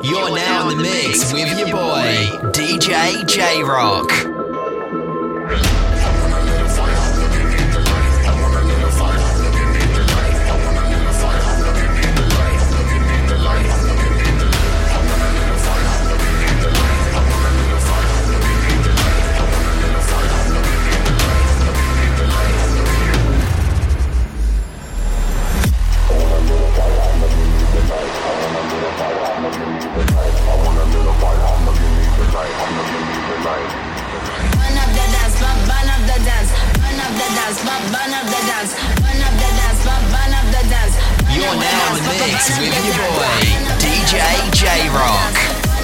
You're now in the mix with your boy, DJ J-Rock. You're now in the mix with your boy, DJ J-Rock.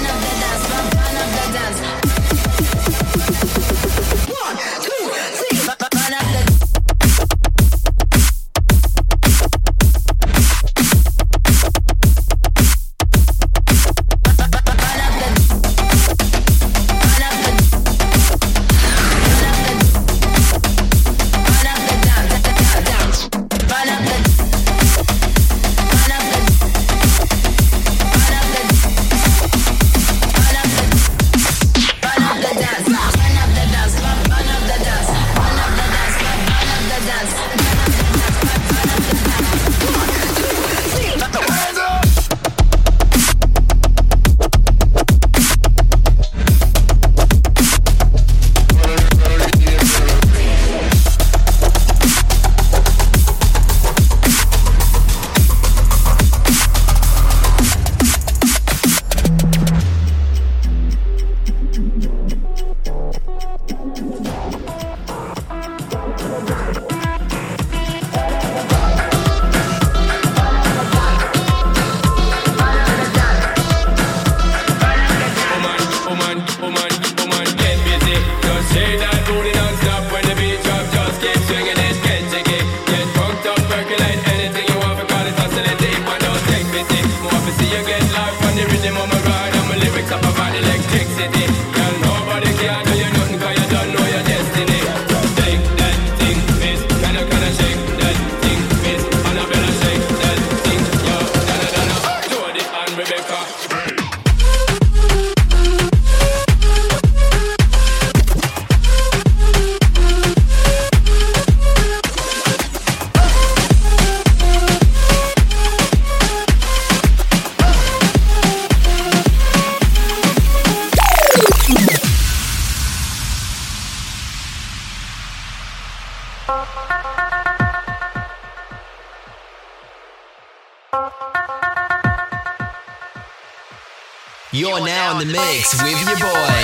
You're now in the mix with your boy,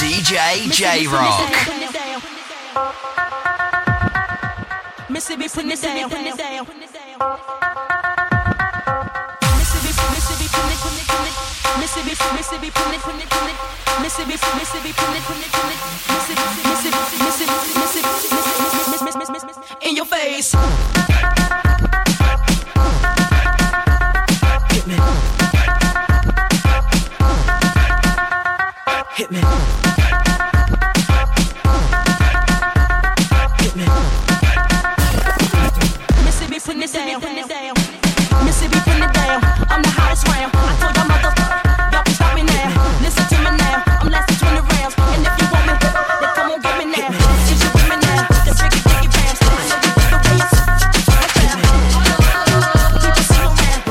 DJ J-Rock. Mississippi, put it down. In your face. Hit me. Hit me. Hit me. Mississippi, put it down. Mississippi, put it down. I'm the hottest round. I told y'all motherfuckers, y'all can stop me now. Listen to me now. I'm less than 20 rounds. And if you want me, then come on get me now. If you with me now, then bring it, take it rounds. I know you like the way you people see around.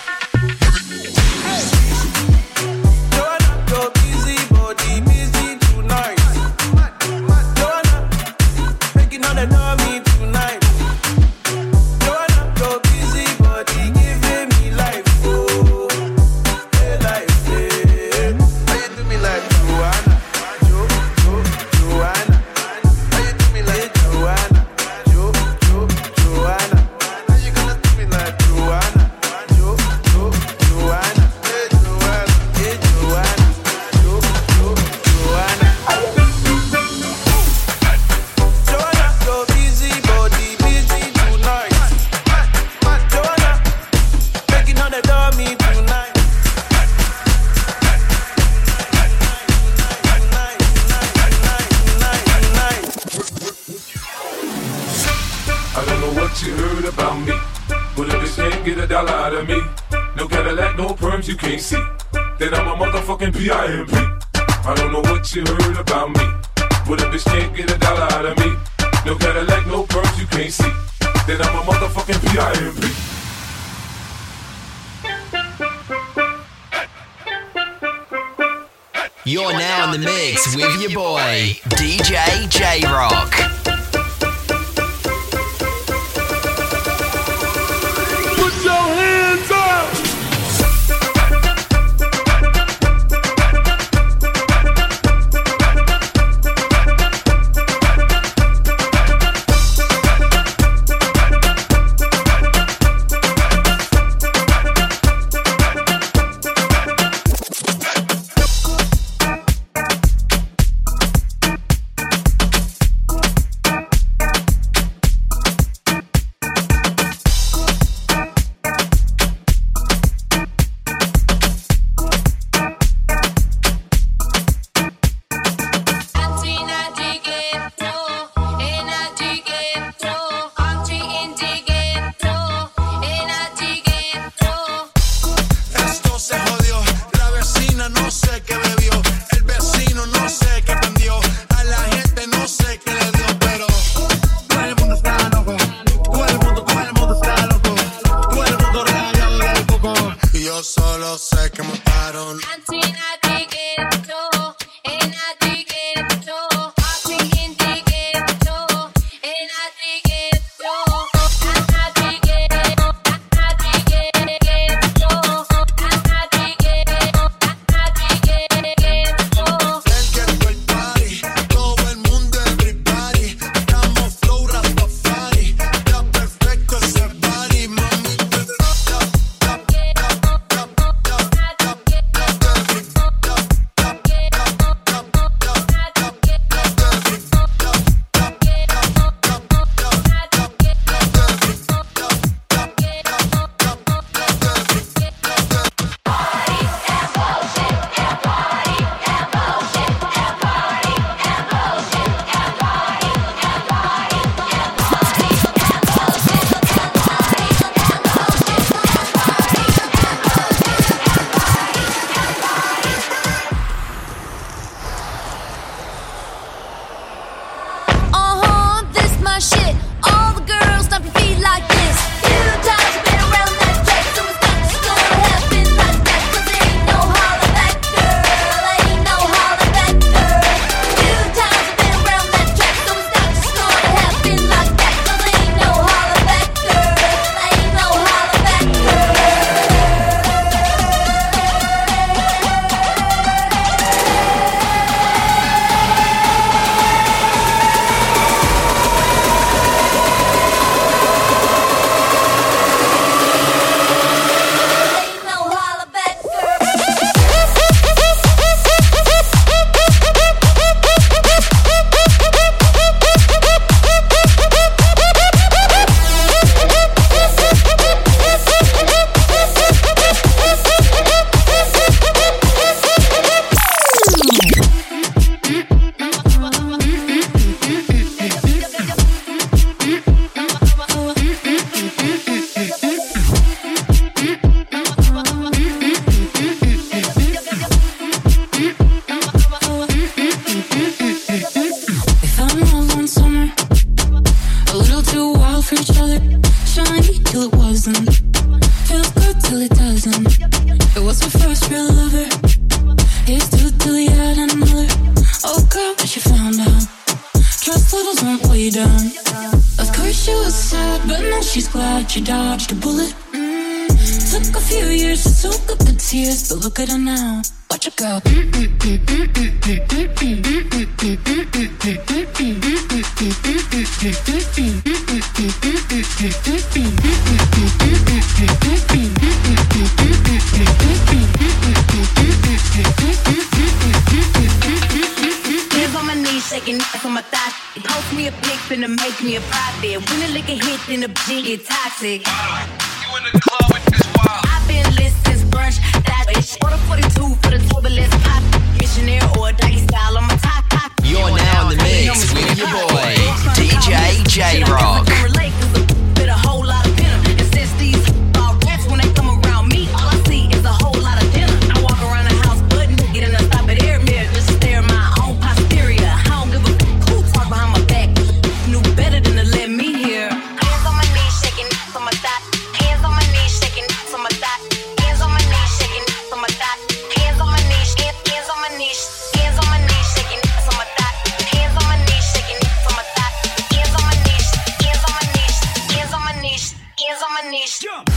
Joanna, you're busy, body busy tonight. Joanna, making all the dummy tonight. Joanna, you're busy, body giving me life, oh, hey life, hey. How you do me like Joanna, Joanna? How you do me like Joanna, Joanna? How you gonna do me like Joanna, Joanna? Hey Joanna, hey Joanna, Joanna. Joanna, you're busy, body busy tonight. Joanna, making all the dummy tonight. I don't know what you heard about me, but if bitch can't get $1 out of me, no Cadillac, no perms, you can't see. then I'm a motherfucking P.I.M.P. I don't know what you heard about me, but a bitch can't get a dollar out of me. No Cadillac, no perms you can't see, then I'm a motherfucking P.I.M.P. You're now in the mix with your boy, DJ J-Rock. Put your hands up! But look at her now, watch her go. Hands on my knees, shaking from my thighs. Post me a pic, finna make me a profit. When the liquor hit, then the G get toxic. You in the club with this wild. I've been lit since brunch, that bitch. Order 42 for the turbulence pop. Missionary or doggy style on my top. You're now in the mix with your boy, DJ J-Rock. Bit a whole lot of venom. And since these all rats, when they come around me, all I see is a whole lot of dinner. I walk around the my knees. Jump.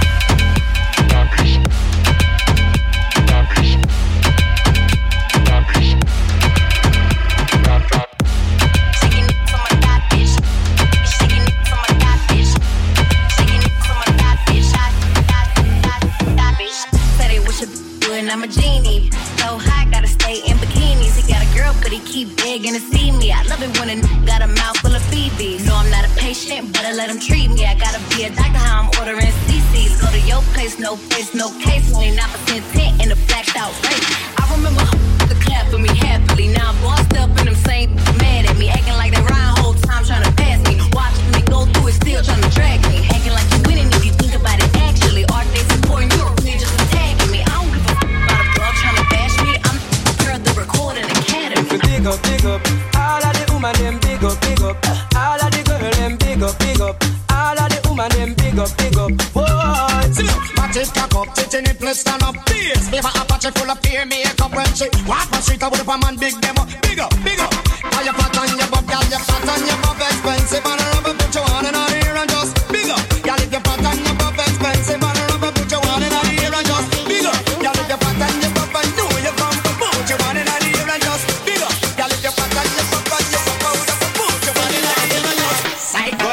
I'm a genie, so high, gotta stay in bikinis. He got a girl, but he keep begging to see me. I love it when a got a mouth full of BBs. No, I'm not a patient, but I let him treat me. I gotta be a doctor, how I'm ordering CCs. Go to your place, no case. 29% tint in a blacked out race. I remember the clap for me happily. Now I'm bossed up and I'm saying mad at me, acting like they rhyme whole time trying to pass me. Watching me go through it, still trying to drag me. Acting like you winning if you think about it actually. Are they supporting you or they just attacking me? I don't give a trying to bash me, I'm the recording academy. Big up, all of the woman them big up, all of the girl them big up, all of the woman them big up. Whoa, see, match it, cock up, titty nipple stand up, please. Never a patch full of peer makeup when she walk on street with a man big demo, big up. All your fat on your butt, girl, your fat on your butt expensive, and a rubber put your hand in her ear and just big up. Girl, if your fat on your butt expensive, and a rubber put your hand in her ear and just big up. Girl, if your fat on your butt, I know you from the boat, you want in her ear and just big up. Girl, if your fat on your butt, you from the boat, you want in her ear and just psycho.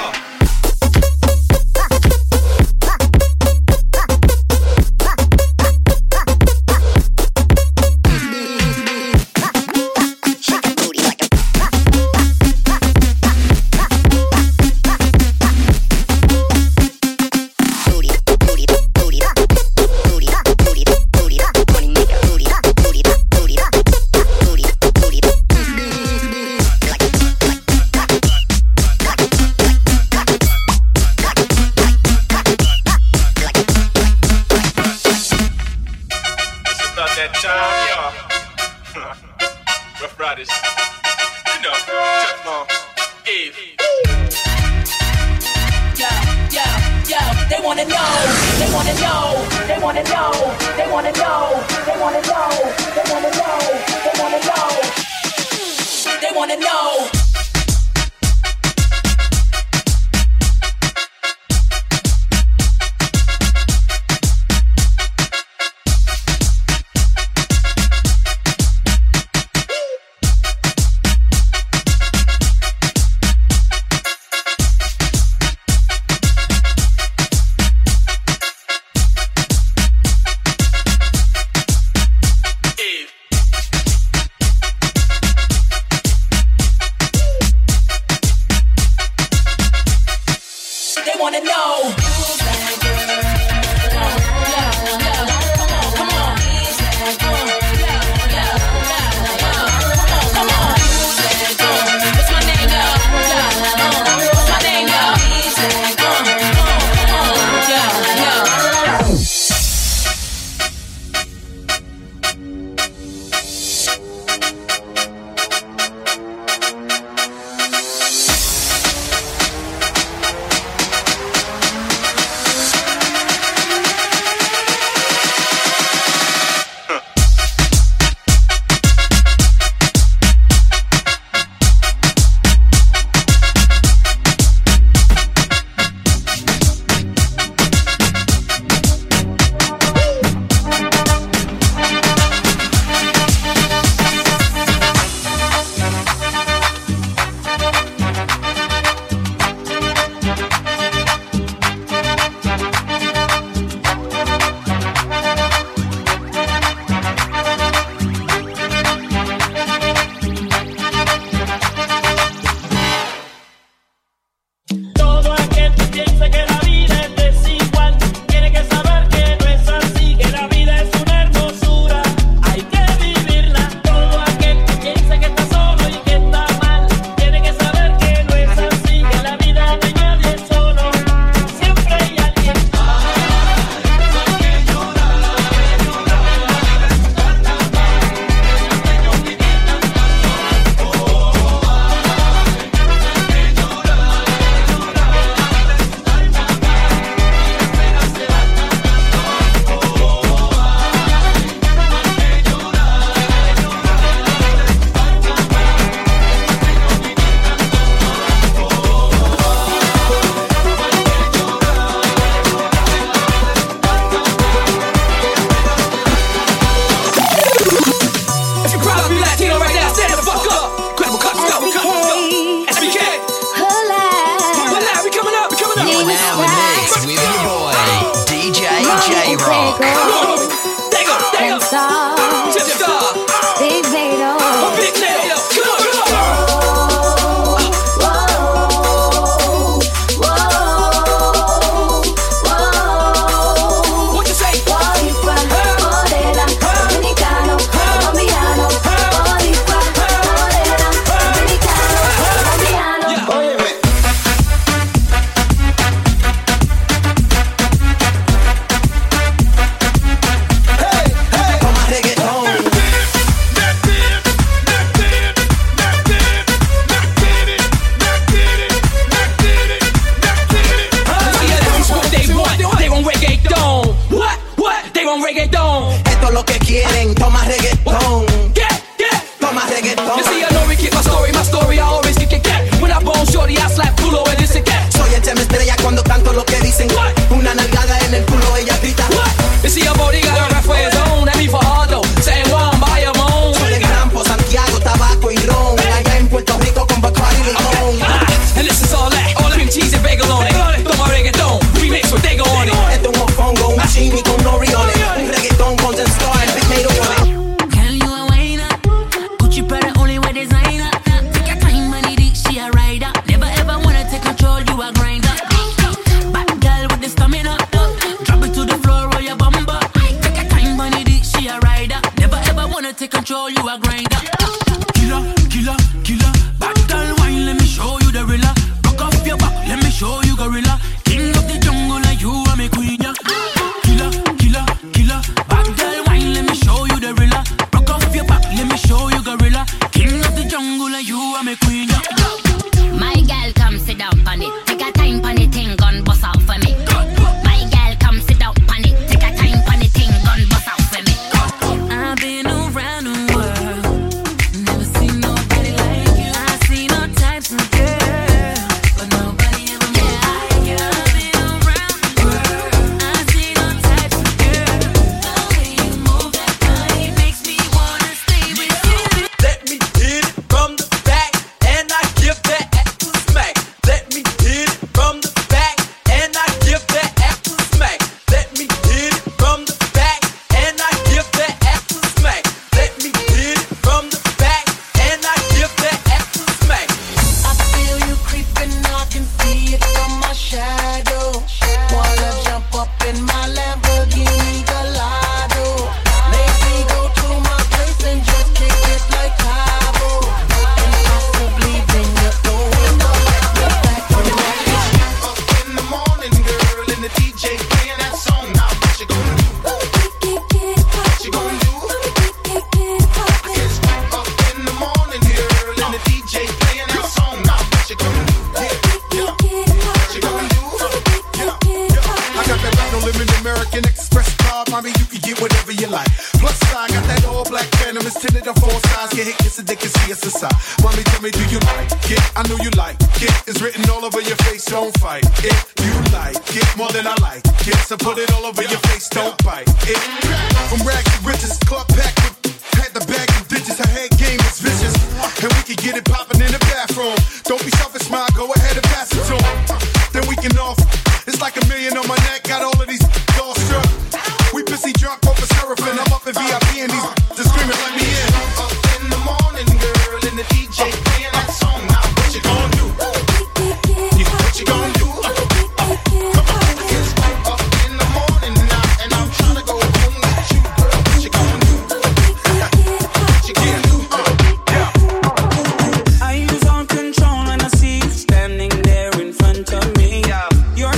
I lose all control when I see you standing there in front of me. You're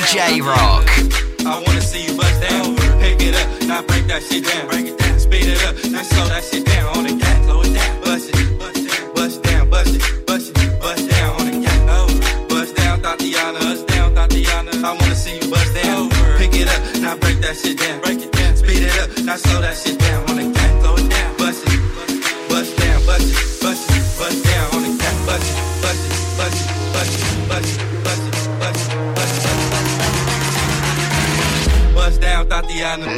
J-Rock. I wanna see you bust down. Pick it up, now break that shit down. Break it down, speed it up, now slow that shit down on the gas. Slow it down, bust it, bust down, bust it, bust it, bust down on the gas. Bust down, Tatiana, bust down, Tatiana. I wanna see you bust down. Pick it up, now break that shit down. Break it down, speed it up, now slow that shit down on the gas. Slow it down, bust it, bust down, bust it, bust it, bust down on the gas. Bust it, bust it, bust it, bust it, bust it, bust it, bust it, bust it, bust down, Tatiana.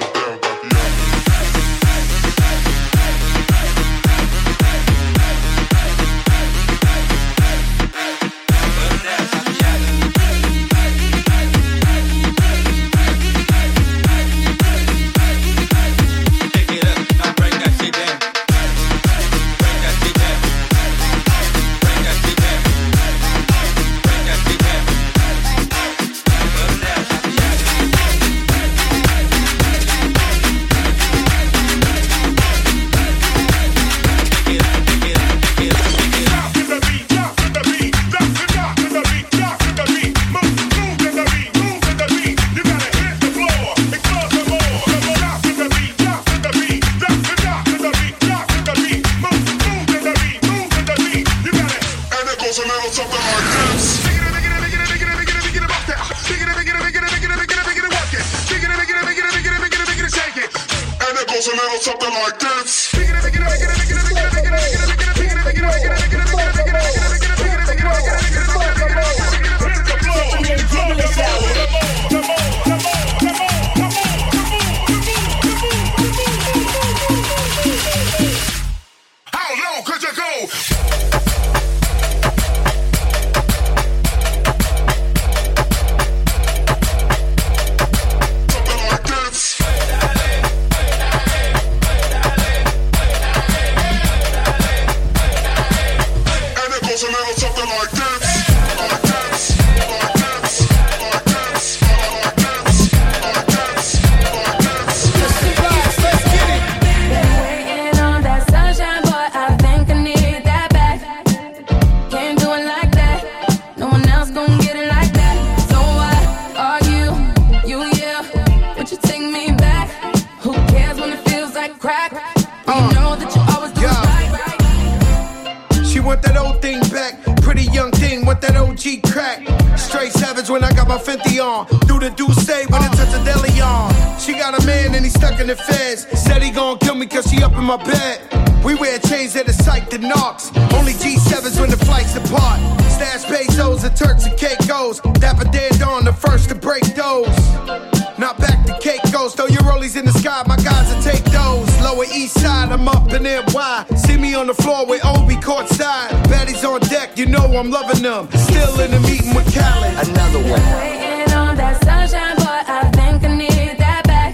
I'm loving them. Still in the meeting with Khaled. Another one. Waiting on that sunshine, boy, I think I need that back.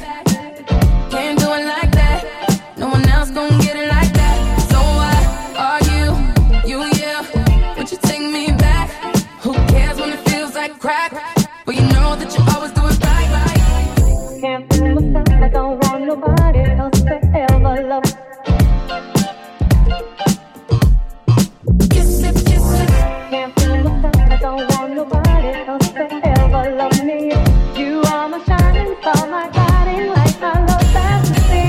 Can't do it like that. No one else gon' get it like that. So why are you, yeah? Would you take me back? Who cares when it feels like crack? But you know that you always do it right. Can't feel myself, I don't want nobody else to ever love. Can't feel myself, I don't want nobody else to ever love me. You are my shining star, my guiding light, my love fantasy.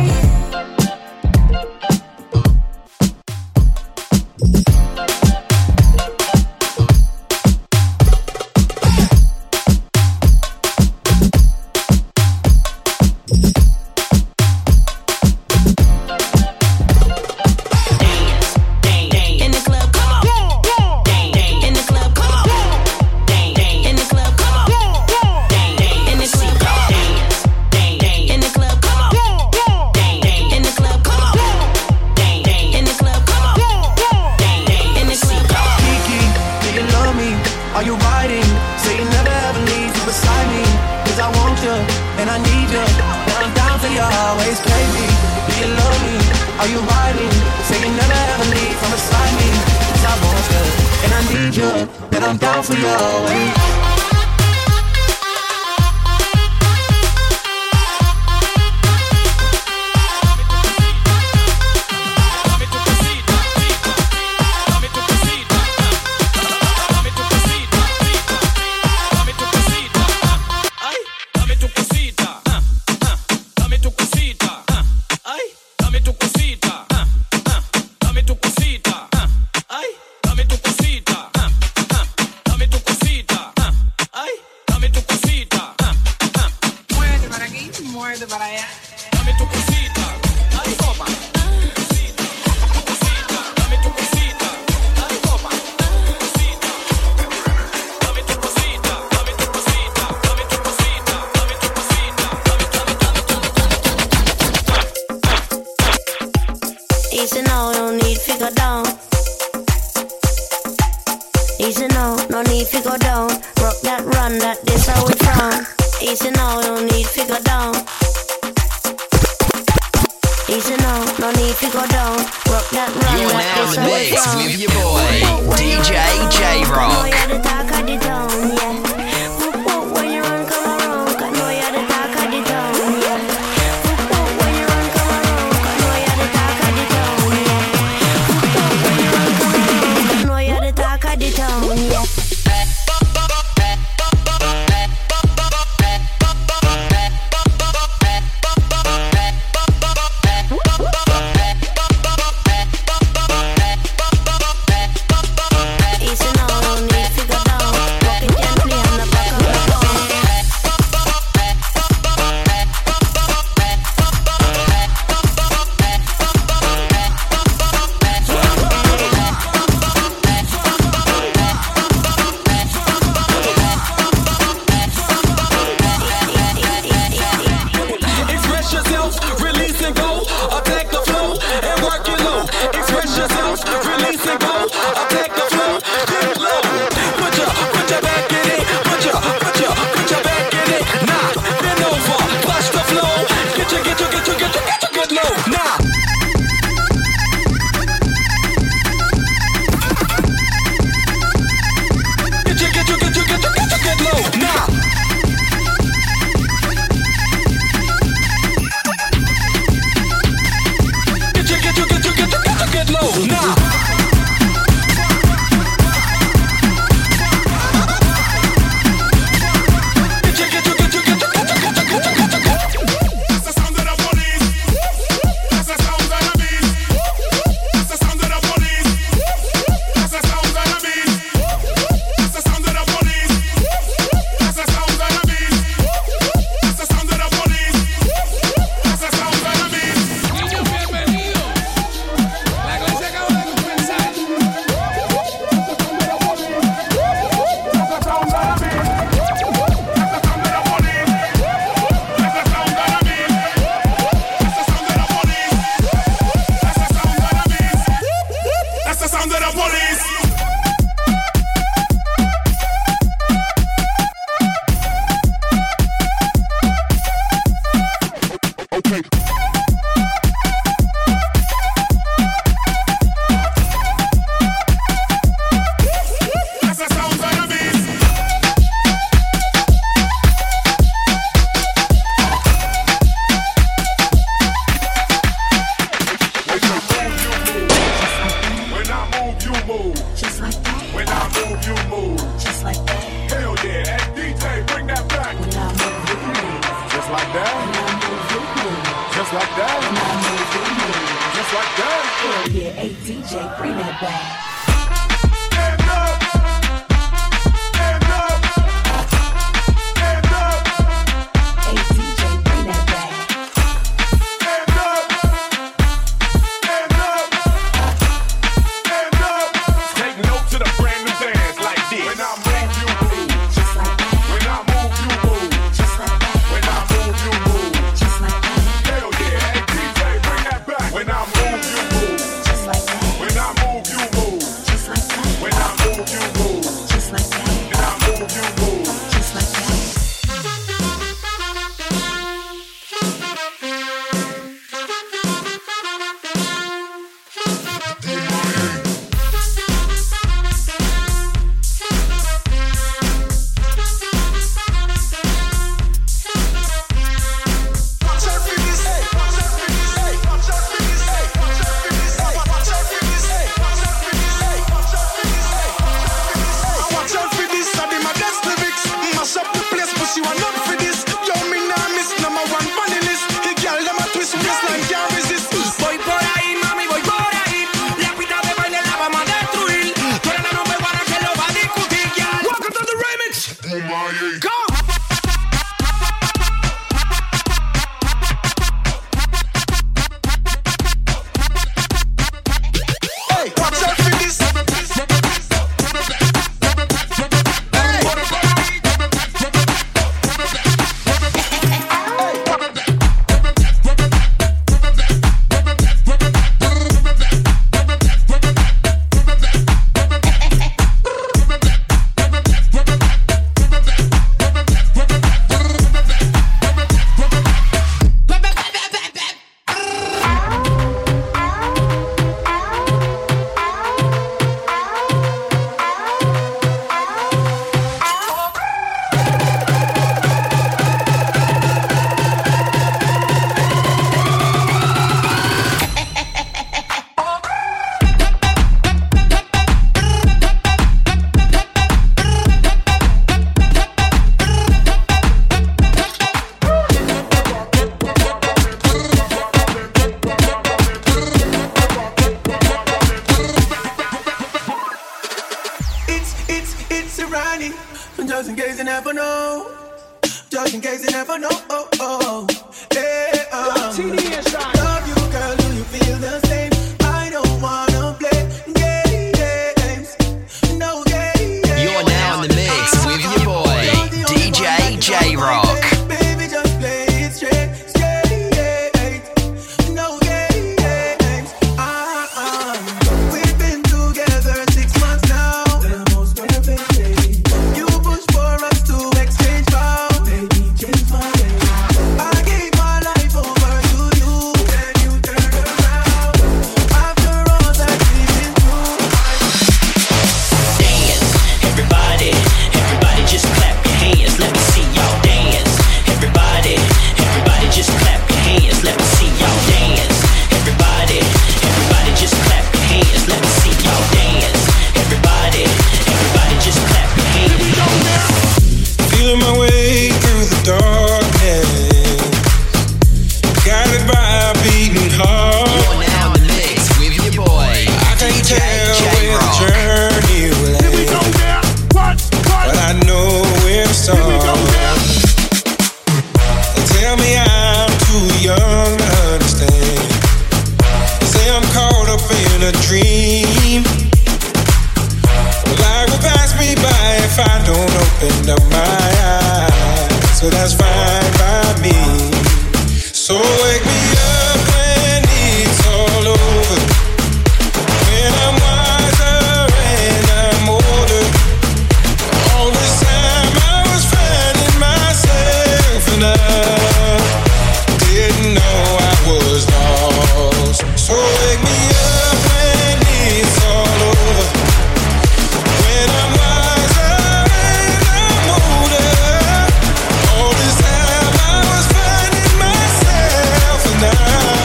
I'm down for you always. Pase para allá. Dame tu cosita. Dale copa. Easy now, no need to go down. Easy now, no need to go down. Rock that run, that this how we from. Easy now, no need to go down. Easy now, no need to go down. Rock that run, You're that now this in the how we mix from. with your boy, DJ J-Rock. Know you're the talk of the town, yeah. When you run, come around. I know you're the talk of the town, yeah. When you run, come around. I know you're the talk of the town, yeah. When you run, come around. I know you're the talk of the town, yeah. me, just in case you never know. Just in case you never know. Oh, oh. Hey, love you, girl, do you feel the same? I don't wanna play games. No games. You're now in the mix with your boy, DJ J-Rock. Baby, just play it straight. No games. We've been together 6 months now. The most perfect day. You push for us to exchange vows. Baby, change my name. I gave my life over to you. Then you turned around. After all that we've been through, Dance, everybody, everybody just clap your hands. Let me see y'all dance. Everybody, everybody just clap your hands. Let me see y'all dance. Everybody, everybody just clap your hands. Let me see y'all dance. Everybody, everybody just clap your hands. Feeling my way through the darkness. Guided by a beating heart. You're now in the mix with your boy, I can't DJ tell where the J-Rock. journey will end, but I know where to start. They tell me I'm too young to understand. They say I'm caught up in a dream. Well, life will pass me by if I don't open up my eyes. So that's fine by me. So wake me up when it's all over. When I'm wiser and I'm older. All this time I was finding myself and I didn't know I was lost. So wake me up when it's all over. When I'm wiser and I'm older. All this time I was finding myself and I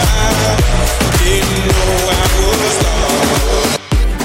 didn't know I was lost.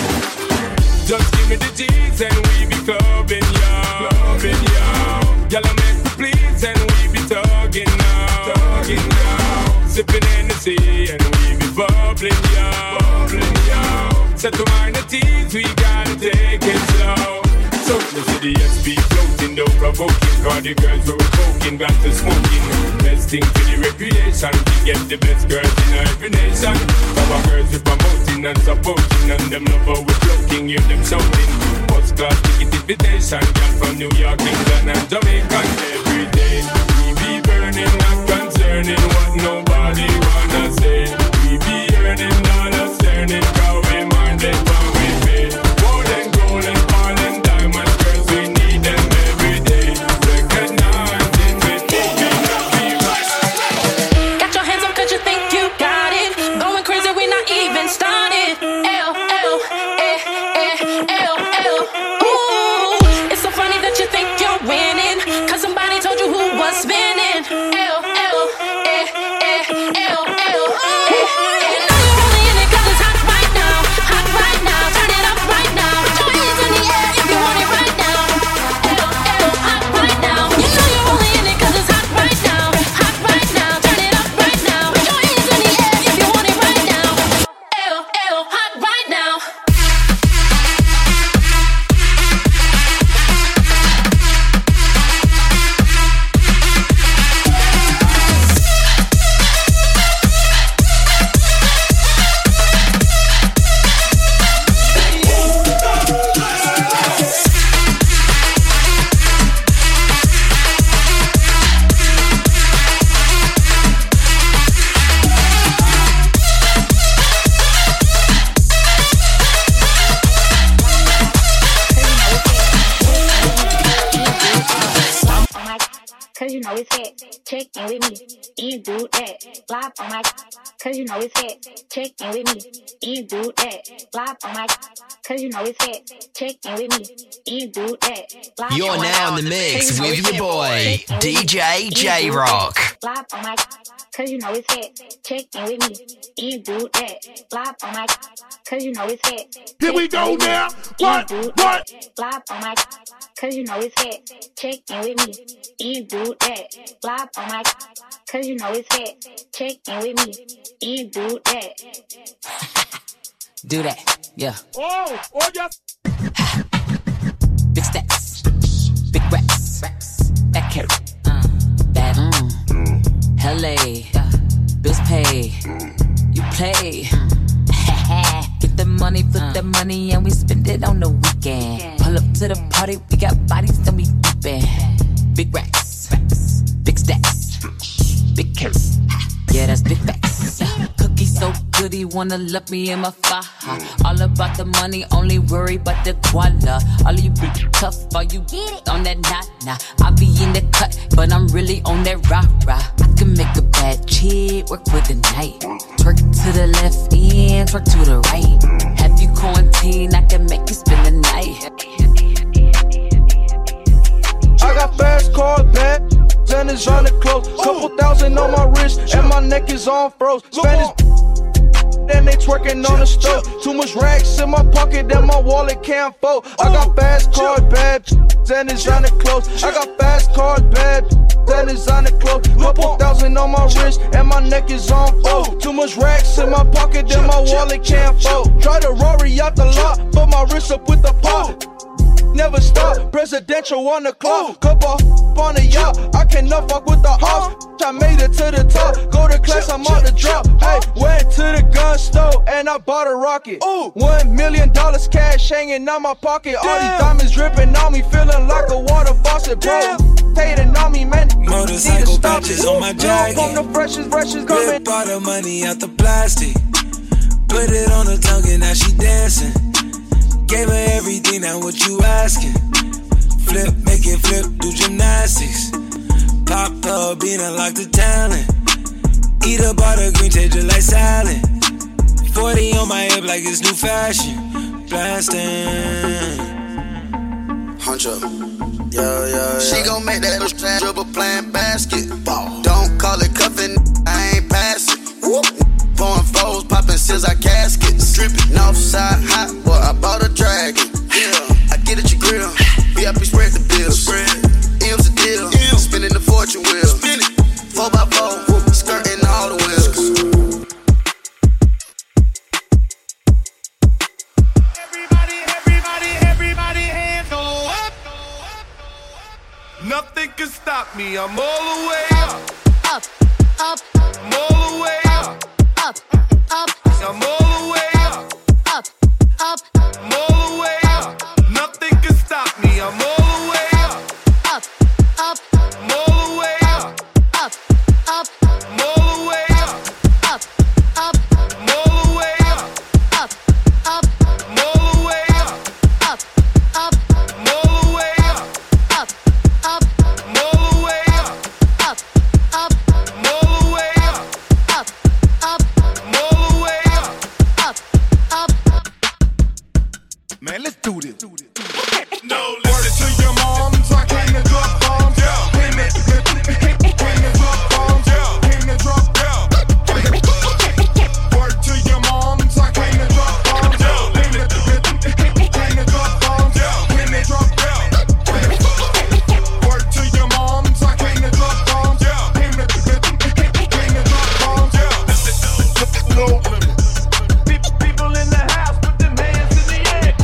Just give me the G's and we be clubbing, y'all. Y'all make me please and we be talking now. Sipping Hennessy and we be bubbling, y'all. Set to mind the teas, we gotta take it slow. So the city SP floating, no provoking. Cause the girls who were poking, got to smoking. Best thing for the recreation, we get the best girls in every nation. Our girls we promoting and supporting, and them love we floating, hear them shouting. First class ticket invitation, girl from New York, England and Jamaica. Every day we be burning, not concerning what nobody wanna say. We be earning dollars, turning, cause we minded what we pay. Gold and gold and all and diamonds, girls we need them every day. Recognizing we think we got be right. Got your hands up 'cause you think you got it. Going crazy, we not even started. L, L, eh, eh, L, L. Ooh, it's so funny that you think you're winning. 'Cause somebody told you who was spinning. L, L, eh, eh, L, L. You know you're only in it 'cause it's hot right now. Hot right now, turn it up right now. Put your hands in the air if you want it right now. L, L, hot right now. You know you're only in it 'cause it's hot right now. Hot right now, turn it up right now. Put your hands in the air if you want it right now. L, L, hot right now. Cause you know it's hot. Check in with me. You do that. Live on my. Cause you know it's hot. Check in with me. You do that. Live on my. Cause you know it's hot. Check in with me. You do that. You're now in the mix with your boy, DJ J-Rock. Live on my. Cause you know it's hot. Check in with me. You do that. Live on my. Cause you know it's hot. Here we go now. What? Live on my. Cause you know it's hot. Check in with me. You do that. Live on my. Cause you know it's hot. Check in with me. You do that. Do that, yeah. Oh, yes. Big stacks. it on the weekend. Pull up to the party, we got bodies, then we dippin'. Big racks, big stacks, big carrots. Yeah, that's big facts. Cookie so good, he wanna love me in my faja. All about the money, only worry about the guala. All of you be tough, all you on that nah. I be in the cut, but I'm really on that rah-rah. I can make a bad chick work for the night. Twerk to the left end, twerk to the right. Have you quarantine, I can make you spend the night. I got fast cars, bad, and it's on the clothes. Couple thousand on my wrist, and my neck is on froze. Spanish, then they twerking on the stove. Too much racks in my pocket that my wallet can't fold. I got fast cars, bad, and it's on the clothes. I got fast cars, bad, and it's on the clothes. Couple thousand on my wrist, and my neck is on fold. Too much racks in my pocket that my wallet can't fold. Try to Rory out the lot, put my wrist up with the pot. Never stop, presidential on the clock. Couple on the yacht, I cannot fuck with the ops. I made it to the top, go to class, I'm on the drop. Hey, went to the gun store and I bought a rocket. $1 million cash hanging out my pocket. All these diamonds dripping on me, feeling like a water faucet, bro. Hating on me, man. Motorcycle patches on my jacket. From the freshest coming. Rip all the money out the plastic. Put it on her tongue and now she dancing. Gave her everything, now what you asking? Flip, make it flip, do gymnastics. Pop up, bean, unlock the talent. Eat up all the green, taste just like salad. 40 on my hip like it's new fashion. Blasting. Hunch up. Yeah. She gon' make that dribble playing basketball. Don't call it cuffing, I ain't passing. Pouring foes, popping seals like caskets. Dripping Northside hot, boy, I bought a dragon. Yeah, I get at your grill. VIP spread the bills. M's a deal. Spinning the fortune wheel. 4x4, skirting all the wheels. Everybody, hands go up. Nothing can stop me. I'm all the way up. I'm all the way up. I'm all the way up. I'm all the way up. Nothing can stop me. I'm all the way up. I'm all the way up. I'm all the way up. I'm all the way up. I'm all the way up. I'm all the way up. I'm all the way up. I'm all the way up. Man, let's do this. No, listen to your moms. I came to drop bombs. Yeah. Came to drop bombs. Yeah. Came to drop. Yeah. Word to your moms. I came to drop bombs. Yeah. Came to drop bombs. Yeah. Came to drop. Yeah. Word to your moms. I came to drop bombs. Yeah. Came to drop bombs. Yeah. No limit. People in the house, put them hands in the air.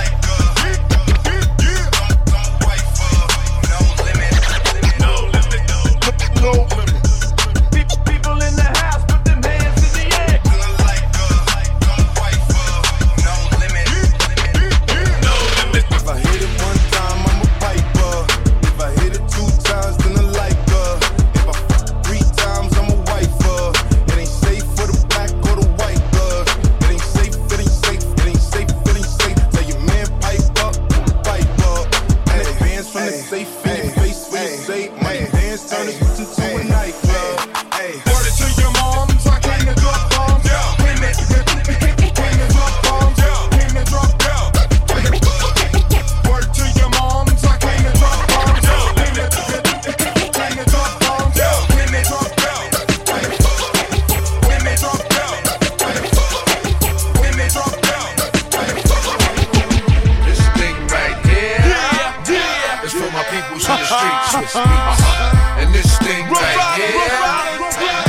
And this thing right here,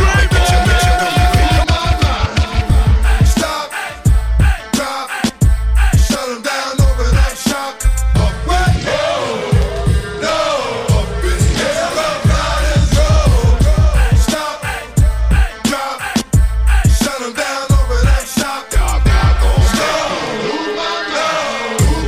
stop, drop, shut them down, open up shop. What? No, up in here, ride and roll. Stop, drop, shut them down, open up shop.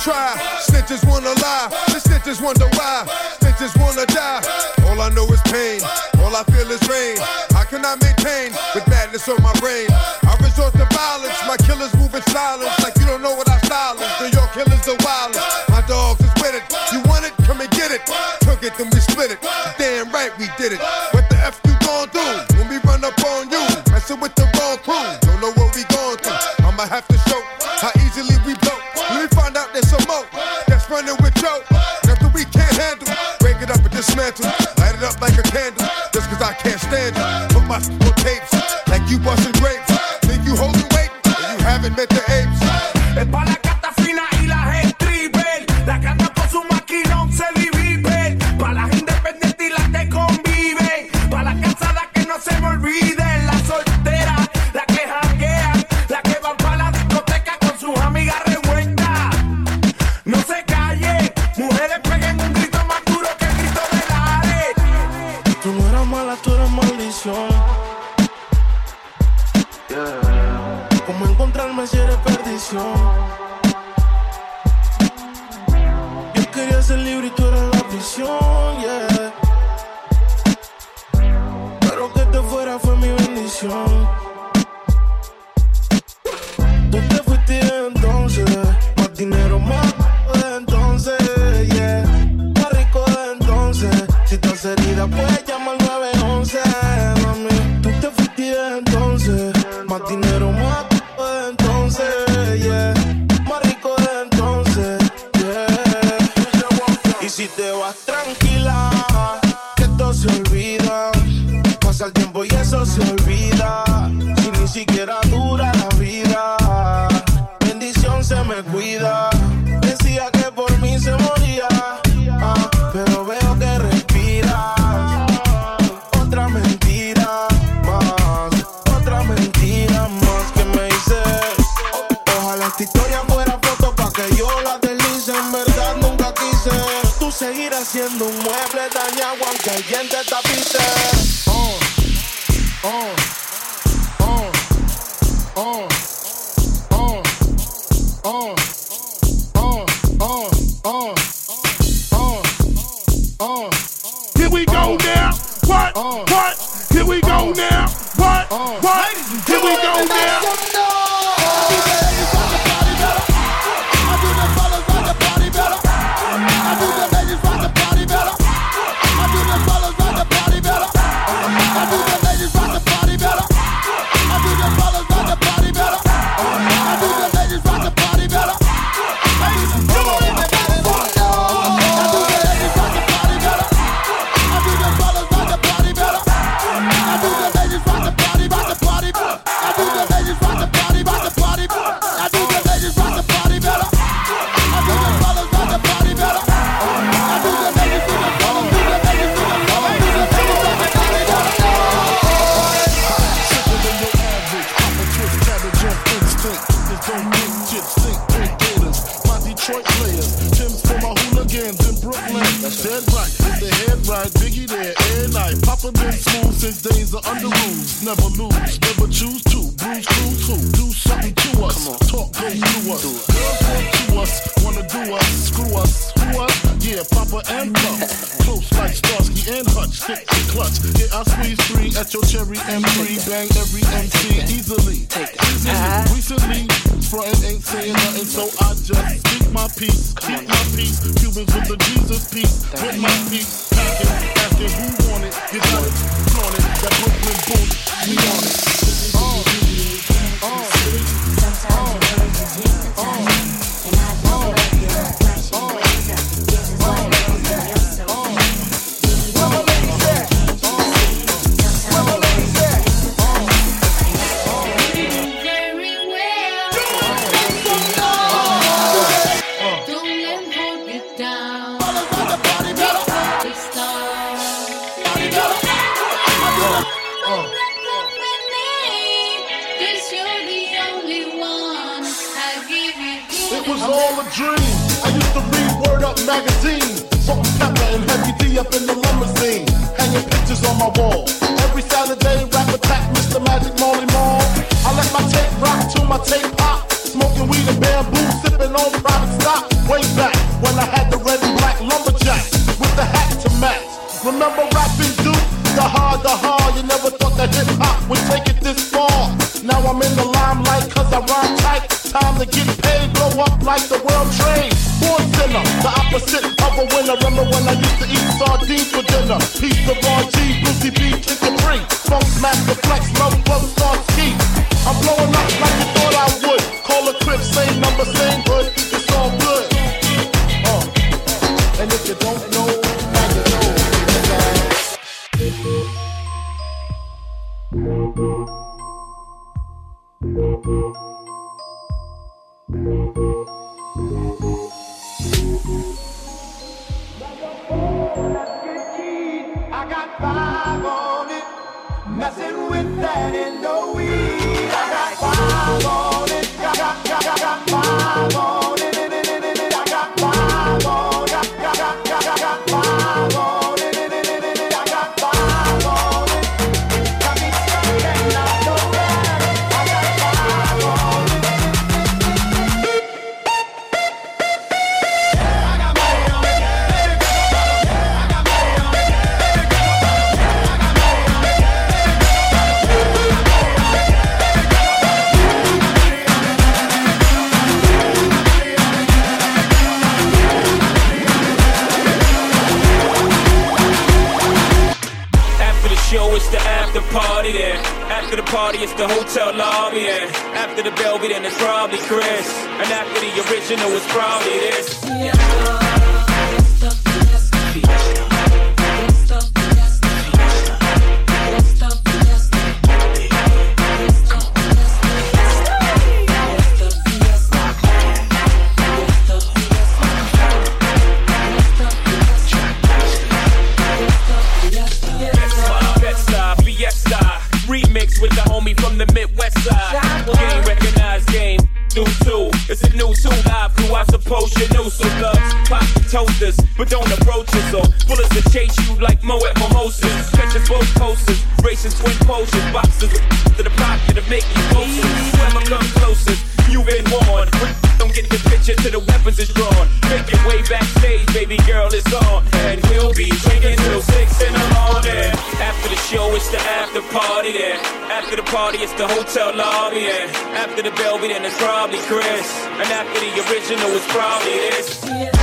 try. Snitches wanna lie, the snitches wonder why. Snitches wanna die. All I know is pain, all I feel is rain. How can I maintain with madness on my brain? I resort to violence, my killers move in silence. Like you don't know what I style is. New York killers the wildest. My dogs is with it. You want it? Come and get it. Took it, then we split it. Damn right we did it. What the F you gon' do when we run up on you? Messing with the wrong crew. Don't know what we gon' through. I'ma have to show how easily we blow. When we find out there's some more that's running with Joe. Nothing we can't handle. Break it up and dismantle. Light it up like a candle. Just cause I can't stand you. Put my on tapes like you busting grapes. Think you holding weight? And you haven't met the apes. Es pa' la cata fina y la G-Triple. La que anda con su maquinón se vive. Pa' las independientes y las que conviven. Pa' las casadas que no se me olviden. Las solteras, las que janguean. Las que van pa' la discoteca con sus amigas revueltas. No se callen, mujeres peguen un grito más duro que el grito de Lares. Tú no eras mala, tú eras maldición. ¿Cómo encontrarme si eres perdición? Yo quería ser libre y tú eras la prisión, yeah. Pero que te fuera fue mi bendición. Tú te fuiste entonces, más dinero más de entonces, yeah. Más rico de entonces, si estás herida puedes llamar 911, mami. Tú te fuiste entonces, más dinero más de entonces, yeah. Más rico de entonces, yeah. Y si te vas tranquila, que esto se olvida. Pasa el tiempo y eso se olvida. Si ni siquiera dura la vida, bendición se me cuida. Decía que por mí se moría, pero veo que respiras. Otra mentira más, otra mentira más que me dices. Ojalá esta historia fuera foto pa' que yo la deslice. En verdad nunca quise tú seguir haciendo un mueble dañado aunque alguien te tapice. Here we go now. What? What? Here we go now. What? What? Here we go now. Dead right, with the head right, Biggie there, air night. Papa been smooth since days of under rules. Never lose, never choose to. Bruise, cruise, who? Do something to us. Talk goes through us. Girls want to us, wanna do us, screw us, who us? Yeah, Papa and Puff. Close like Starsky and Hutch, stick to clutch. Yeah, I squeeze 3 at your cherry M3. Bang every MC easily. Recently, frontin' ain't saying nothing, so I just speak my peace, keep my peace. Cubans with the Jesus peace, with my peace. Packing, asking who want it, you got it, flaunt it. That Brooklyn boom, we on it. Dream. I used to read Word Up magazine, Salt and Pepper and Heavy D up in the limousine, hanging pictures on my wall. Every Saturday, rap attack, Mr. Magic Molly Mall. I let my tape rock till my tape pop, smoking weed and bamboo, sipping on private stock way back when I had the red and black lumberjack with the hat to match. Remember rapping Duke? The hard, you never thought that hip hop would take it this far. Now I'm in the limelight cause I rhyme tight. Time to get paid, blow up like the world trade. Born sinner, the opposite of a winner. Remember when I used to eat sardines for dinner? Piece of RG, Brucey B, Kid Capri, Funk Master Flex, Love Bug, Star Ski. I'm blowing up like you thought I would. Call a crib, same number, same hood. It's all good. And if you don't know, now you know. I got 5 on it, messing with that in the weed. I got 5 on it, got 5 on it, I got 5 on it, got 5 on it, I got 5 on it. Got me standing out the back, I got 5 on it. I got money on it, I got money on it. Show, it's the after party there. After the party, it's the hotel lobby. Yeah. After the Belby, then it's probably Chris. And after the original, it's probably this. Remix with the homie from the Midwest side. Game recognized, game new too. It's a new too live crew, I suppose you knew. So loves, pop the toasters, but don't approach us. So bullets to chase you like Mo at Mimosas. Catching both coasters, racing twin posters. Boxes to the pocket to make you closer. When I come closest, you've been warned. Don't get the picture till the weapons is drawn. Make your way backstage, baby girl, it's on. And we'll be drinking till 6 in the morning. After the show, it's the after party there. After the party, it's the hotel lobby. Yeah. After the Belby, then it's probably Chris. And after the original, it's probably this.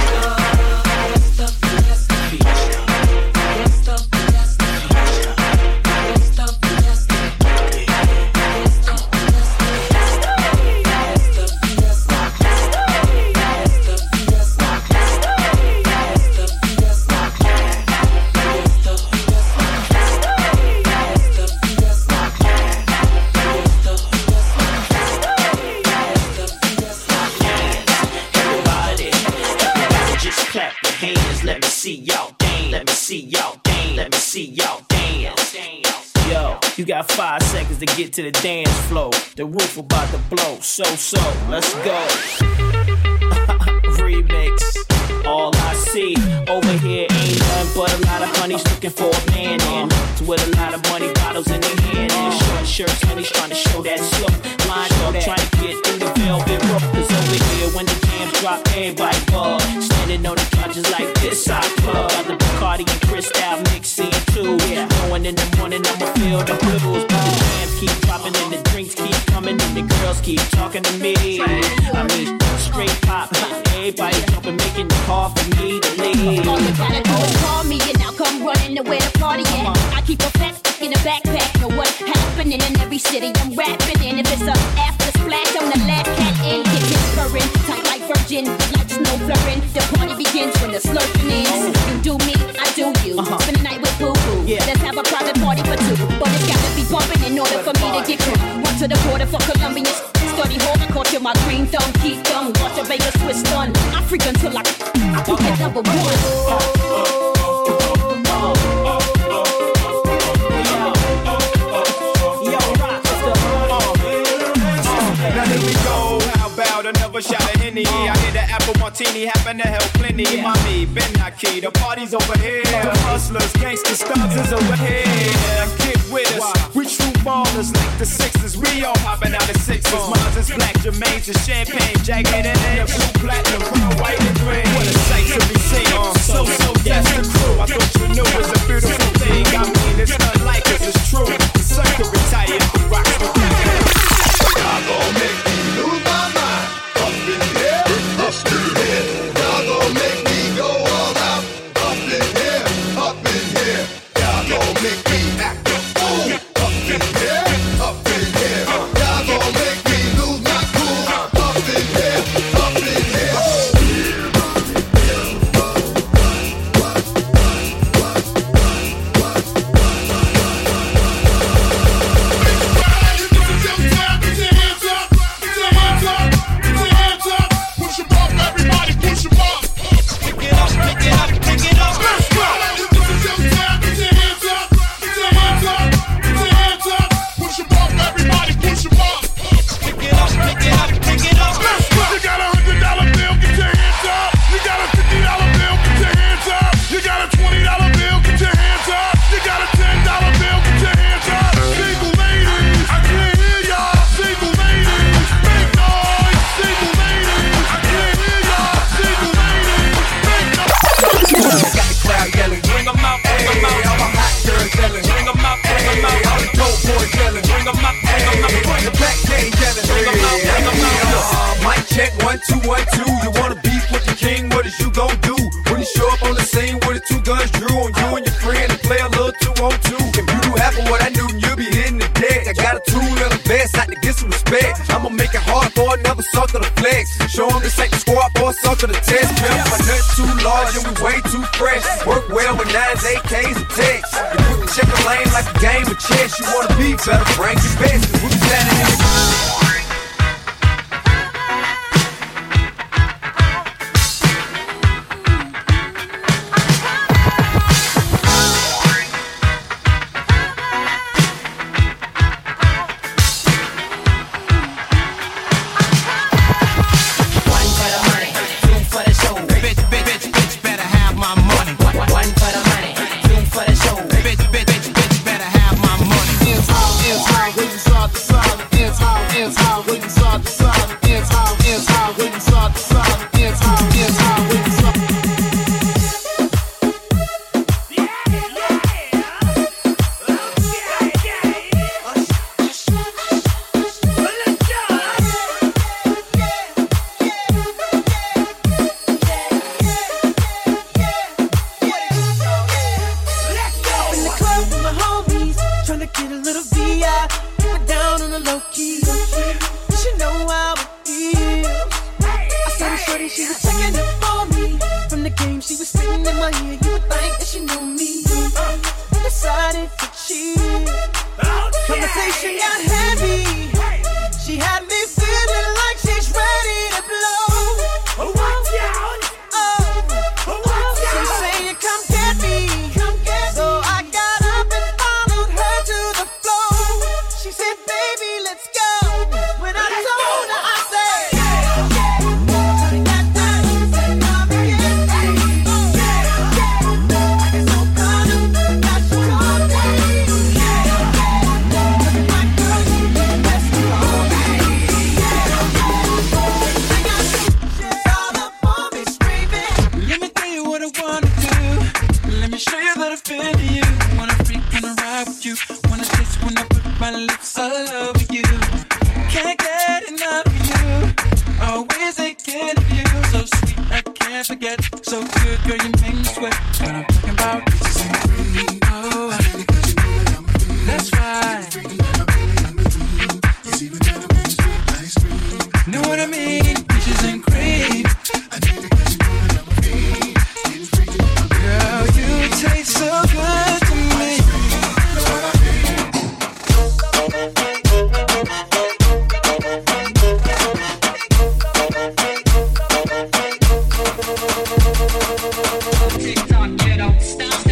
Let me see y'all dance. Let me see y'all dance. Let me see y'all dance. Yo, you got 5 seconds to get to the dance floor. The roof about to blow. So, let's go. Remix. All I see over here ain't nothing but a lot of honeys looking for a man in. So with a lot of money bottles in their hand and short shirts, honey's trying to show that slow. Lined up, trying to get through the velvet rope. Cause over here when the jams drop, everybody bug. Standing on the couches like this, I club. Got the Bacardi and Cristal mixing too. Yeah, going in the morning, I'ma feel the blues. But the jams keep dropping and the drinks keep coming and the girls keep talking to me. I mean, straight pop, everybody jumping, making the call for me to leave. All you gotta do is call me and I'll come running to where the party at. I keep a fat in a backpack. Know what's happening in every city I'm rapping in. If it's a after splash on the last cat in, get it purring, tight like virgin, like snow blurring. The party begins when the slurping is. You do me, I do you. Spend the night with boo boo. Let's have a private party for 2, but it's gotta be bumping in order for me to get through. Run to the border for Colombians. Study hard, I caught you my green thumb, keep thumb, watch a Vegas twist on. I freak until I put that number one. Now here we go, how about another shot of Henny. I hear the apple martini happen to help plenty. Mommy, Ben Naki, the party's over here. The hustlers, gangsters, thugs is over here. Get with us, we true ballers like the Sixers. We all hopping out of Sixers. Mines is black, Jermaine's is champagne, jagged and the blue, platinum, brown, white and gray. What a sight to be seen. So that's the crew. I thought you knew it was a beautiful thing. I mean, it's not like it, it's true. The circle retired, the rocks with y'all gon' make me lose my mind. Up in here, up in here. Y'all gon' make me go all out. Up in here, up in here. Y'all gon' make me act a fool. Up in here, up in here. Y'all gon' make me lose my cool. Up in here, up in here. Show them this ain't the squad for a sucker to test. Remember, my nuts too large and we way too fresh. Work well with 9s, AKs, and techs. You quick to check the lane like a game of chess. You wanna be better, bring your best. We be standing in the TikTok, get up, stop.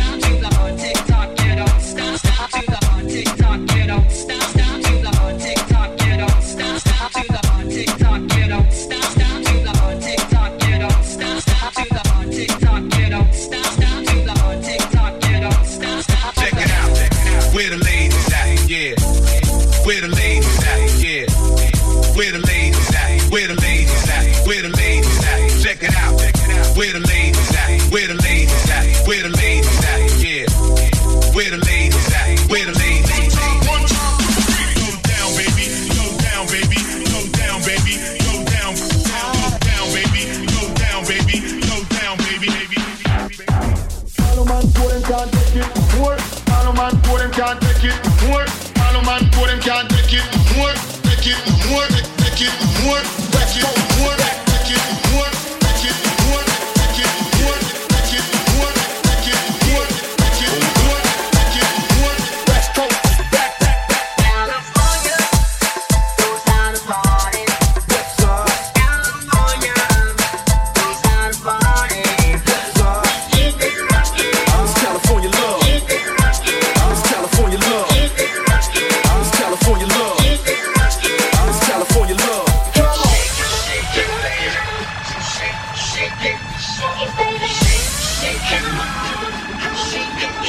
can't take it no more. All the man for them can't take it no more. Take it no more, take it no more. Take it no more, take it no more. Take it no more, take it no more. Take it no more, take it no more. Take it no more, take it no more. West Coast is back. California, goes down to party. West side, California, goes down to party. West side, keep it rocking. It's California love. Keep it rocking. It's California love. Keep it rocking. It's California love. Keep it rocking. It's California love. Come on. Shake it, baby. Shake it, shake it, baby. Shake it, shake it,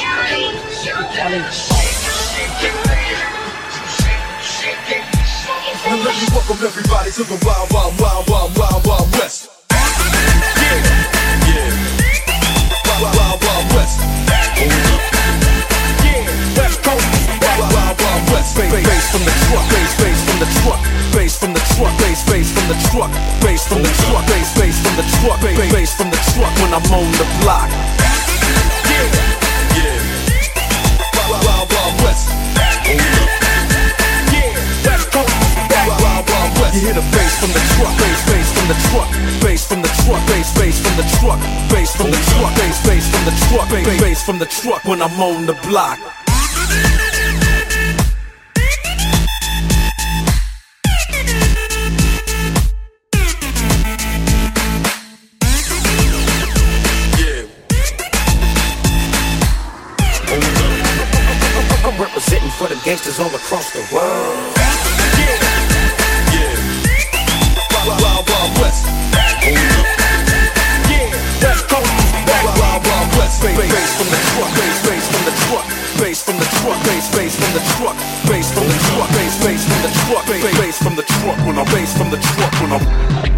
Now let me welcome everybody to the wild, wild, wild, wild, wild, wild west. Yeah. Wild, wild, wild west. Yeah. West Coast. Wild, wild, wild west. Bass from the truck. Bass from the truck. Bass from the truck. Bass from the truck. Bass from the truck. Bass from the truck. Bass from the truck when I'm on the block. Yeah. Wild, wild, wild west. You hear the bass from the truck, bass from the truck, bass from the truck, bass from the truck, bass from the truck, bass from the truck, bass from the truck when I'm on the block. I'm representing for the gangsters all across the world. Wild, wild west. Yeah, West Coast. Wild, wild west. Bass from the truck. Bass from the truck. Bass from the truck. Bass from the truck. Bass from the truck. Bass from the truck. Bass from the truck when I'm bass from the truck when I'm.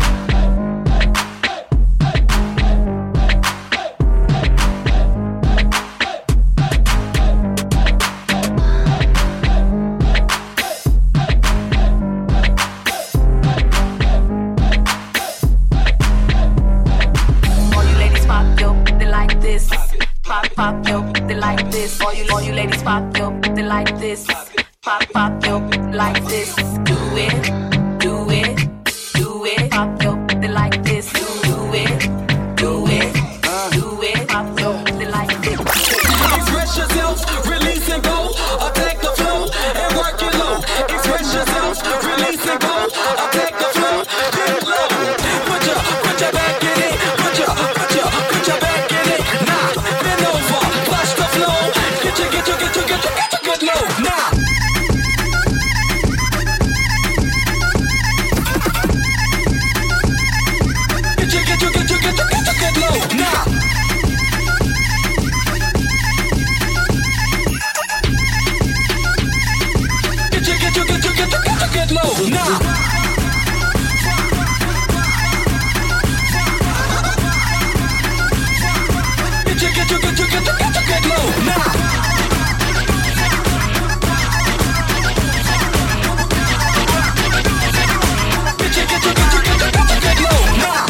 Pop yo, they like this. All you ladies pop yo, they like this. Pop yo, like this. Do it, do it, do it. Pop yo, they like this. Do it, do it, do it. Pop yo, they like this. Express yourself, release and go. Attack the flow and work it low. Express yourself, release and go. Attack the flow, get low. Put your back in it. Put your back in it. Nah, bend over, flush the flow. Get your good low. Nah. Get your good low. Nah. Get low. Nah. Get low. Nah. Get low. Nah.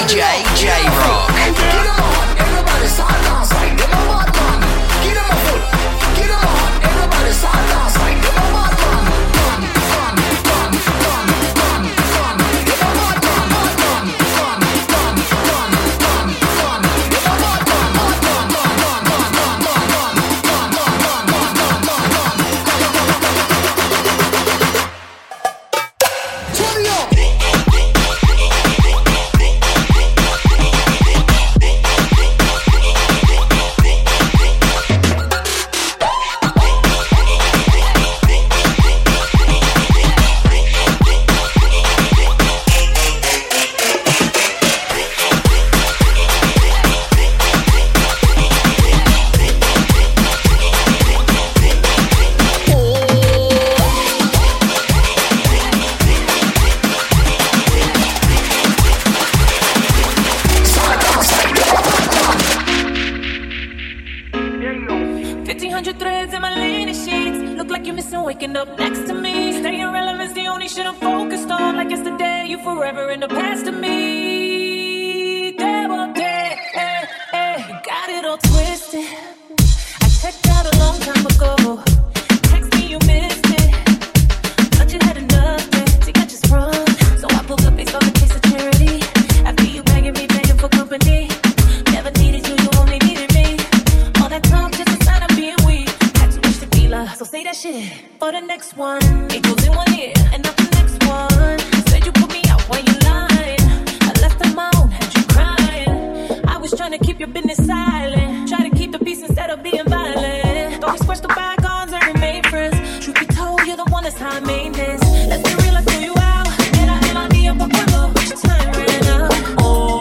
DJ J-Rock. Everybody start dance like them a bad man. Give them a foot, give them a hand. Everybody start dance like them a bad man. Fun, fun, fun, fun, fun, fun. Them a bad man, bad man. Fun, fun, fun, fun, fun. Them a bad man, bad man, bad man, bad man, bad man, bad man, bad man, bad man. Turn it up. 1,500 threads in my linen sheets. Look like you're missing waking up next to me. Staying relevant's the only shit I'm focused on. Like yesterday, you forever in the past to me. Double day, you got it all twisted. I checked out a long time ago. Text me, you missed it. Thought you had enough, so you got just run. So I pulled up, based on the case of charity. After you begging me, begging for company. Never needed you, you only needed me. All that talk, just a sign of being weak. Had too much tequila, so say that shit. For the next one, it goes in one ear and not the next one. Said you put me out while you lying. I left them out, had you crying. I was trying to keep your business silent. Try to keep the peace instead of being violent. Don't express the bygones and remain friends. Truth be told, you're the one that's high maintenance. Let's be real, I threw you out. And I am on the upper window, but your time ran out. Oh.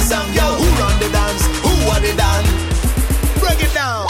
song, yo. Who run the dance? Who are the dance? Break it down.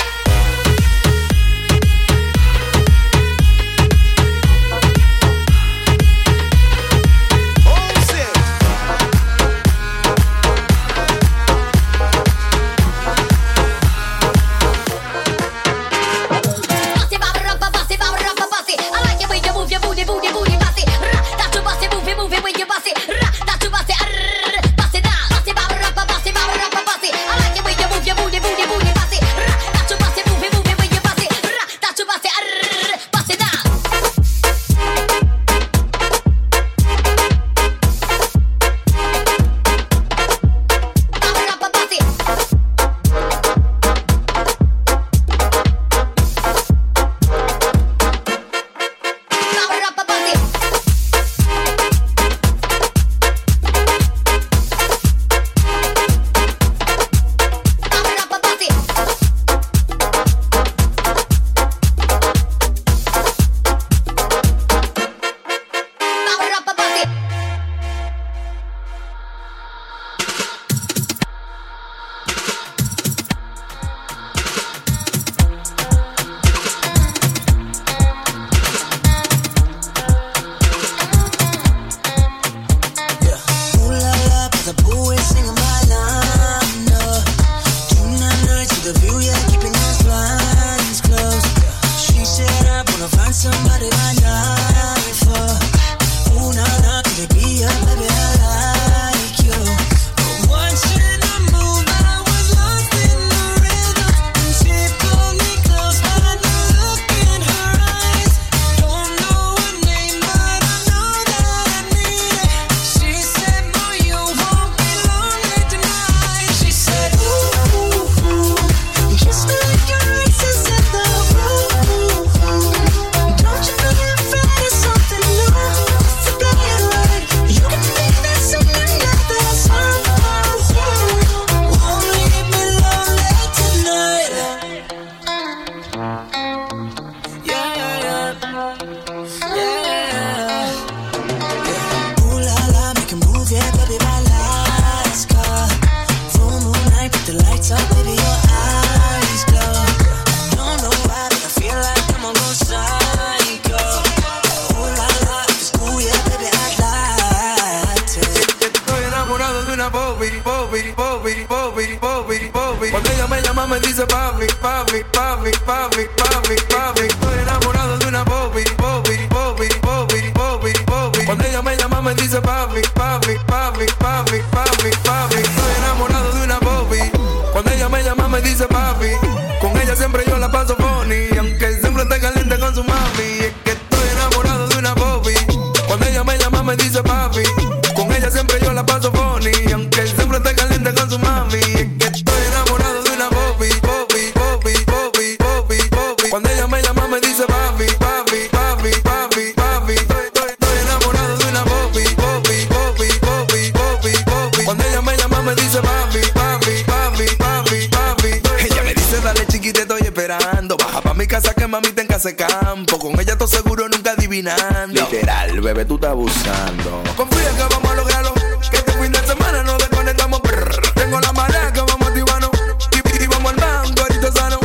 Cuando ella me llama me dice papi, papi, papi, papi, papi, papi. Estoy enamorado de una Bobby, Bobby, Bobby, Bobby, Bobby, Bobby. Cuando ella me llama me dice papi, papi, papi, papi, papi, papi. Estoy enamorado de una Bobby. Cuando ella me llama me dice papi. Con ella siempre yo la paso funny, aunque siempre esté caliente con su mami. Es que estoy enamorado de una Bobby. Cuando ella me llama me dice papi. Con ella siempre yo la paso funny, aunque siempre esté caliente con su mami. Es que estoy enamorado de una Bobby, Bobby, Bobby, Bobby, Bobby, Bobby. Cuando ella me llama me dice papi, papi, papi, papi, papi. Estoy enamorado de una Bobby, Bobby, Bobby, Bobby, Bobby, Bobby. Cuando ella me llama me dice papi, papi, papi, papi, papi. Ella me dice dale chiquita, estoy esperando. Baja pa' mi casa que mami tenga ese campo. Con ella todo seguro nunca adivinando. Literal, bebé, tú estás abusando. Confía que vamos a lograrlo. Que este fin de semana nos desconectamos. Tengo la marea que vamos a activarnos. Y vamos al banco, ahorita sano.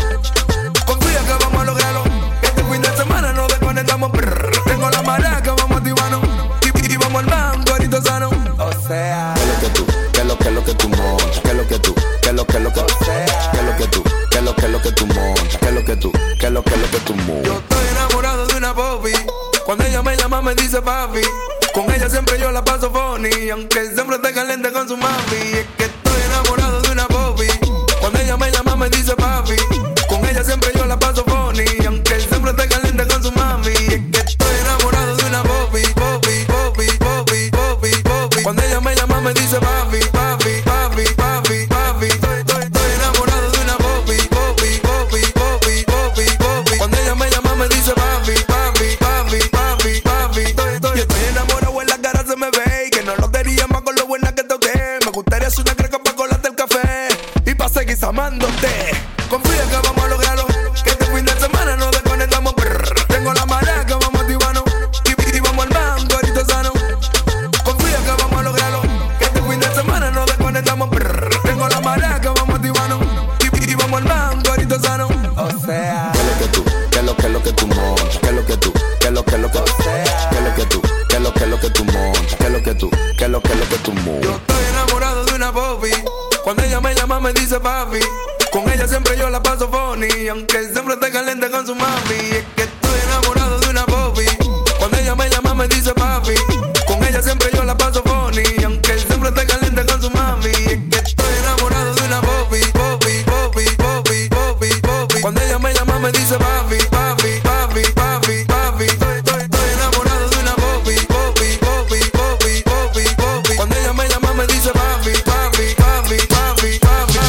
Confía que vamos a lograrlo. Que este fin de semana nos desconectamos. Tengo la marea que vamos a activarnos. Y vamos al banco, ahorita sano. O sea, ¿qué es lo que tú? ¿Qué es lo que tú montas? ¿Qué es lo que tú? ¿Qué es lo que o sea, ¿qué es lo que tú? ¿Qué es lo que tú montas? ¿Qué es lo que tú? ¿Qué es lo que tú montas? Yo estoy enamorado de una Bobby. Cuando ella me llama me dice papi. Con ella siempre yo la paso funny, aunque siempre esté caliente con su mami. Es que estoy enamorado de una Bobby. Cuando ella me llama me dice papi. Con ella siempre yo la paso funny, aunque siempre esté caliente con su mami. Es que estoy enamorado de una Bobby, Bobby, Bobby, Bobby, Bobby, Bobby. Cuando ella me llama me dice papi, papi, papi, papi, papi. Estoy enamorado de una Bobby, Bobby, Bobby, Bobby, Bobby, Bobby. Cuando ella me llama me dice papi, papi, papi, papi, papi. Yo estoy enamorado, en la cara se me ve y que no lo diría más con lo buena que te oté. Me gustaría hacer una creca para colarte el café y pa' seguir amándote. Confía que vamos a lograrlo, que este fin de semana nos desconectamos. Tengo la marea que vamos a activarnos y vamos al banco, ahorita sano. Confía que vamos a lograrlo, que este fin de semana nos desconectamos. vamos, tengo la maraca, vamos a activarnos. Y vamos al banco, ahorita sano. O sea, ¿qué es lo que tú montas? ¿Qué es lo que tú? ¿Qué es lo que tú? ¿Qué es lo que tú? ¿Qué es lo que tú montas? ¿Qué es lo que tú? ¿Qué es lo que tú montas? Yo estoy enamorado de una popi. Cuando ella me llama me dice papi. Con ella siempre yo la paso funny, aunque siempre esté caliente con su mami. Es que estoy enamorado de una popi. Cuando ella me llama me dice papi. Con ella siempre yo la paso funny, aunque siempre esté caliente con su mami. Es que estoy enamorado de una popi, popi, popi, popi, popi, popi. Cuando ella me llama me dice papi, papi, papi, papi, papi. Estoy enamorado de una popi, popi, popi, popi, popi, popi. Cuando ella me llama me dice papi, papi, papi, papi, papi, papi.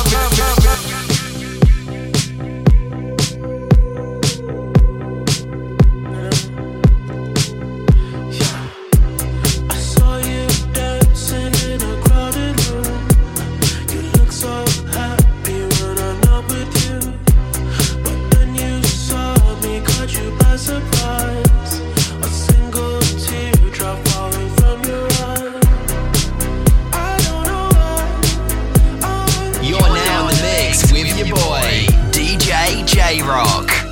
You're now in the mix with your boy, DJ J-Rock.